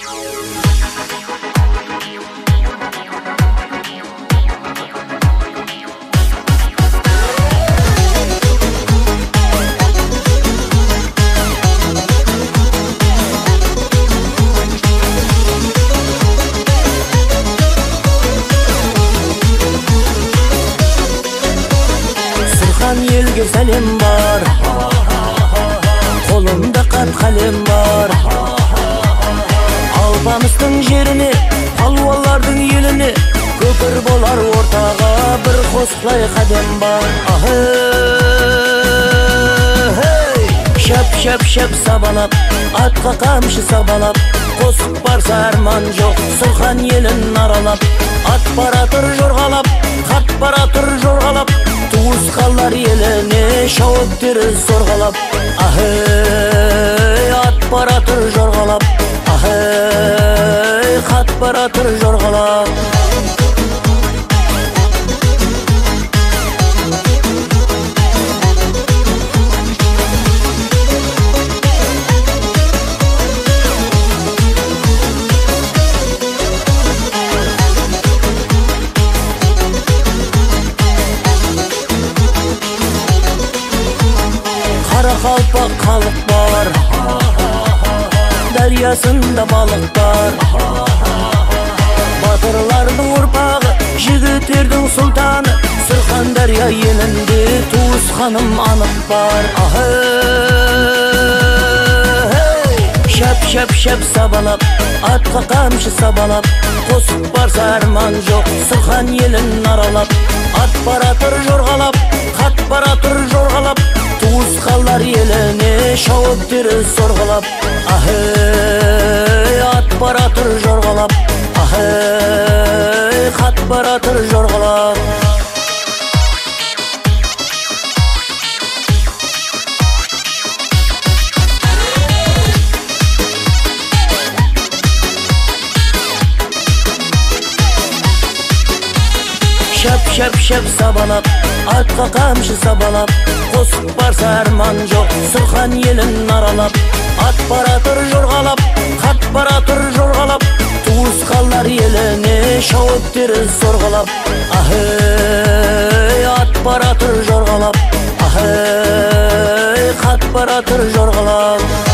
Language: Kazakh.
Елге сәлем бар, қолымда қат қалем бар. Алпамыстың жеріне, халуалардың еліне, көпір болар ортаға бір қосылай қадем бар. Шап-шап-шап сабалап, атқа қамшы сабалап, қосып барса арман жоқ, Сұрқан елін аралап. Ат баратыр жорғалап, қат баратыр жорғалап, туысқандар еліне шауып теріс сорғалап. Ат баратыр жорғалап, қат баратыр жорғалап. Қалпақ халық бар, дариясында балық бар. Батырлардың ұрпағы, жігіттердің сұлтаны, Сұрқан дария елінде туысқаным анық бар. Шап-шап-шап сабалап, атқа қамшы сабалап, қосып барса арман жоқ, Сұрқан елін аралап. Ат баратыр жорғалап, қат баратыр жорғалап, туысқандар еліне шауып теріс сорғалап. Ат баратыр жорғалап, қат баратыр жорғалап. Шап-шап-шап сабалап, атқа қамшы сабалап, қосып барса арман жоқ, Сұрқан елін аралап. Ат баратыр жорғалап, қат баратыр жорғалап, туысқандар еліне шауып теріс сорғалап. Ат баратыр жорғалап, қат баратыр жорғалап.